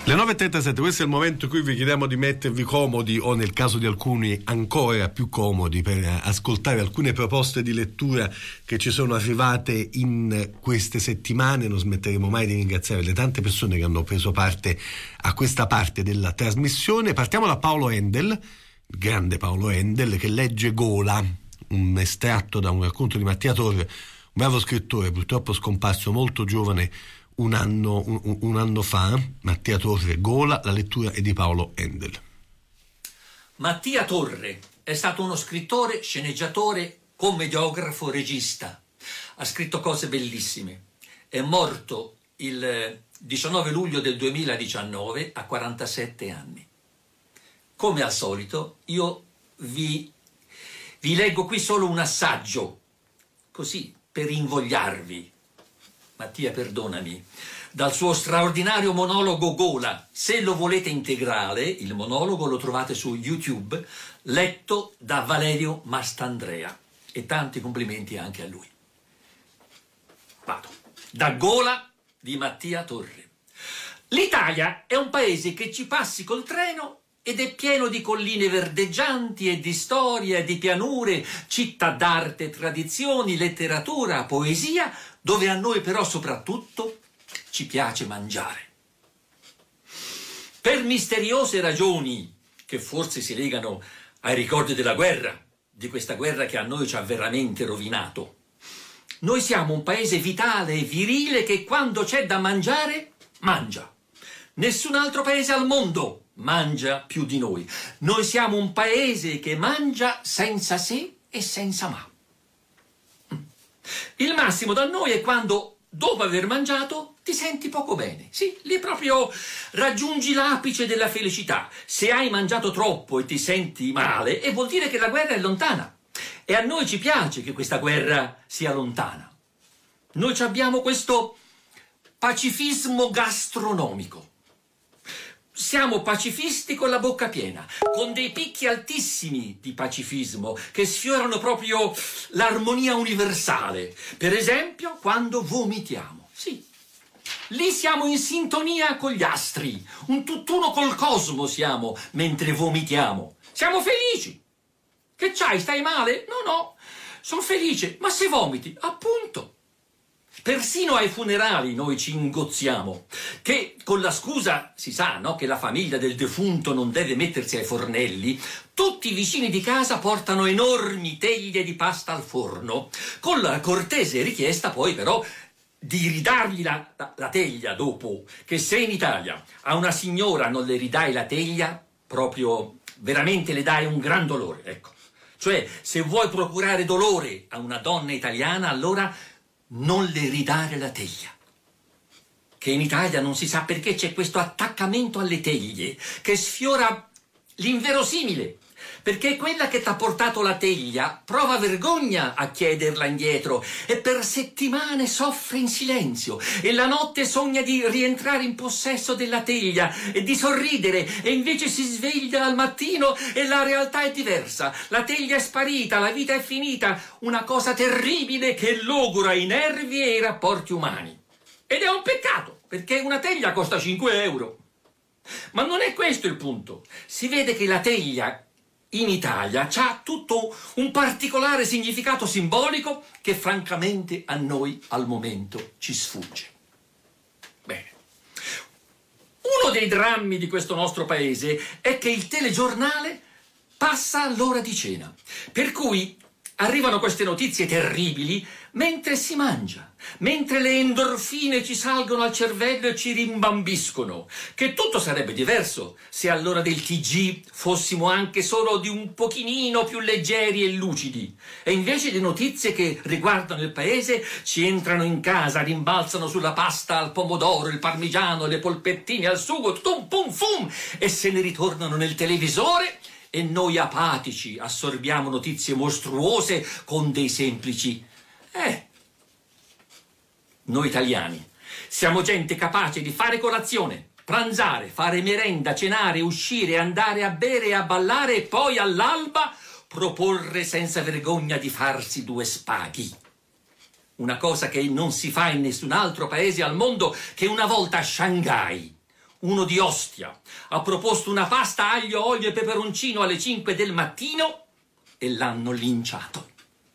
Le 9.37, questo è il momento in cui vi chiediamo di mettervi comodi o nel caso di alcuni ancora più comodi per ascoltare alcune proposte di lettura che ci sono arrivate in queste settimane. Non smetteremo mai di ringraziare le tante persone che hanno preso parte a questa parte della trasmissione. Partiamo da Paolo Endel, il grande Paolo Endel, che legge Gola, un estratto da un racconto di Mattia Torre, un bravo scrittore, purtroppo scomparso molto giovane un anno fa. Mattia Torre, Gola, la lettura è di Paolo Endel. Mattia Torre è stato uno scrittore, sceneggiatore, commediografo, regista. Ha scritto cose bellissime. È morto il 19 luglio del 2019 a 47 anni. Come al solito, io vi leggo qui solo un assaggio, così per invogliarvi. Mattia, perdonami, dal suo straordinario monologo Gola. Se lo volete integrale, il monologo lo trovate su YouTube, letto da Valerio Mastandrea. E tanti complimenti anche a lui. Vado. Da Gola di Mattia Torre. L'Italia è un paese che ci passi col treno ed è pieno di colline verdeggianti e di storie, di pianure, città d'arte, tradizioni, letteratura, poesia, dove a noi però soprattutto ci piace mangiare. Per misteriose ragioni, che forse si legano ai ricordi della guerra, di questa guerra che a noi ci ha veramente rovinato, noi siamo un paese vitale e virile che quando c'è da mangiare, mangia. Nessun altro paese al mondo mangia più di noi. Noi siamo un paese che mangia senza se e senza ma. Il massimo da noi è quando, dopo aver mangiato, ti senti poco bene. Sì, lì proprio raggiungi l'apice della felicità. Se hai mangiato troppo e ti senti male, vuol dire che la guerra è lontana. E a noi ci piace che questa guerra sia lontana. Noi abbiamo questo pacifismo gastronomico. Siamo pacifisti con la bocca piena, con dei picchi altissimi di pacifismo che sfiorano proprio l'armonia universale. Per esempio, quando vomitiamo. Sì, lì siamo in sintonia con gli astri, un tutt'uno col cosmo siamo mentre vomitiamo. Siamo felici. Che c'hai? Stai male? No, sono felice. Ma se vomiti, appunto. Persino ai funerali noi ci ingozziamo, che con la scusa, si sa, no, che la famiglia del defunto non deve mettersi ai fornelli, tutti i vicini di casa portano enormi teglie di pasta al forno, con la cortese richiesta poi però di ridargli la teglia dopo, che se in Italia a una signora non le ridai la teglia, proprio veramente le dai un gran dolore, ecco. Cioè, se vuoi procurare dolore a una donna italiana, allora non le ridare la teglia. Che in Italia non si sa perché c'è questo attaccamento alle teglie che sfiora l'inverosimile, perché quella che t'ha portato la teglia prova vergogna a chiederla indietro e per settimane soffre in silenzio e la notte sogna di rientrare in possesso della teglia e di sorridere e invece si sveglia al mattino e la realtà è diversa, la teglia è sparita, la vita è finita, una cosa terribile che logora i nervi e i rapporti umani. Ed è un peccato, perché una teglia costa 5 euro. Ma non è questo il punto. Si vede che la teglia in Italia c'ha tutto un particolare significato simbolico che francamente a noi al momento ci sfugge. Bene. Uno dei drammi di questo nostro paese è che il telegiornale passa all'ora di cena, per cui arrivano queste notizie terribili mentre si mangia, mentre le endorfine ci salgono al cervello e ci rimbambiscono, che tutto sarebbe diverso se all'ora del TG fossimo anche solo di un pochinino più leggeri e lucidi. E invece le notizie che riguardano il paese ci entrano in casa, rimbalzano sulla pasta al pomodoro, il parmigiano, le polpettine al sugo, tum pum fum, e se ne ritornano nel televisore e noi apatici assorbiamo notizie mostruose con dei semplici noi italiani siamo gente capace di fare colazione, pranzare, fare merenda, cenare, uscire, andare a bere e a ballare e poi all'alba proporre senza vergogna di farsi 2 spaghi. Una cosa che non si fa in nessun altro paese al mondo, che una volta a Shanghai uno di Ostia, ha proposto una pasta aglio, olio e peperoncino alle 5 del mattino e l'hanno linciato.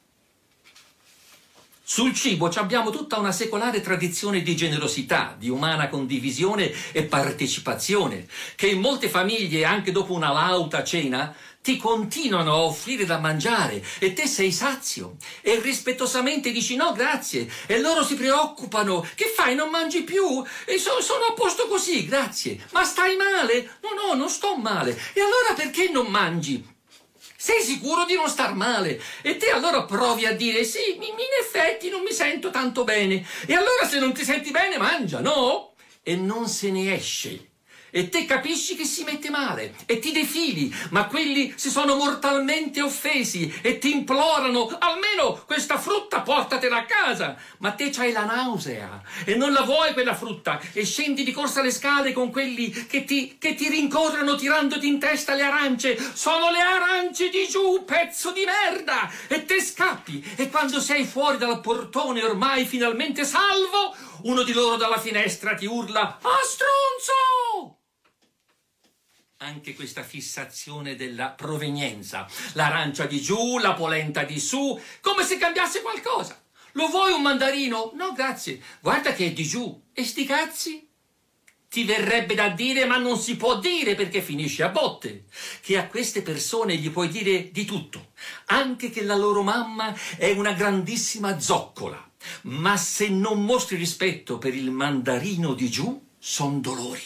Sul cibo abbiamo tutta una secolare tradizione di generosità, di umana condivisione e partecipazione, che in molte famiglie, anche dopo una lauta cena, ti continuano a offrire da mangiare e te sei sazio e rispettosamente dici no grazie e loro si preoccupano: che fai, non mangi più? E sono a posto così, grazie. Ma stai male? No, non sto male. E allora perché non mangi? Sei sicuro di non star male? E te allora provi a dire sì, in effetti non mi sento tanto bene. E allora se non ti senti bene mangia, no? E non se ne esce. E te capisci che si mette male e ti defili, ma quelli si sono mortalmente offesi e ti implorano: almeno questa frutta portatela a casa. Ma te c'hai la nausea e non la vuoi quella frutta e scendi di corsa le scale con quelli che ti rincorrono tirandoti in testa le arance. Sono le arance di giù, pezzo di merda! E te scappi e quando sei fuori dal portone ormai finalmente salvo, uno di loro dalla finestra ti urla: ah, stronzo! Anche questa fissazione della provenienza, l'arancia di giù, la polenta di su, come se cambiasse qualcosa. Lo vuoi un mandarino? No, grazie, guarda che è di giù. E sti cazzi? Ti verrebbe da dire, ma non si può dire perché finisce a botte, che a queste persone gli puoi dire di tutto, anche che la loro mamma è una grandissima zoccola, ma se non mostri rispetto per il mandarino di giù, son dolori.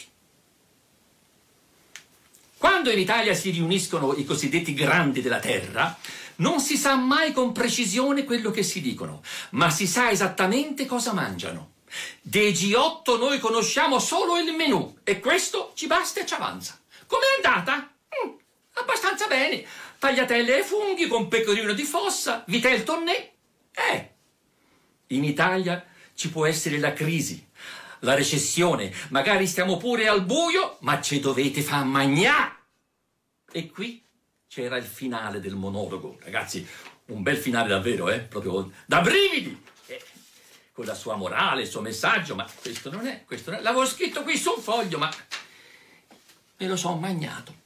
Quando in Italia si riuniscono i cosiddetti grandi della terra, non si sa mai con precisione quello che si dicono, ma si sa esattamente cosa mangiano. Dei G8 noi conosciamo solo il menù e questo ci basta e ci avanza. Com'è andata? Abbastanza bene. Tagliatelle ai funghi con pecorino di fossa, vitel tonnè. In Italia ci può essere la crisi, la recessione, magari stiamo pure al buio, ma ci dovete far magnà. E qui c'era il finale del monologo, ragazzi, un bel finale davvero, proprio da brividi, con la sua morale, il suo messaggio, ma questo non è, l'avevo scritto qui su un foglio, ma me lo so magnato.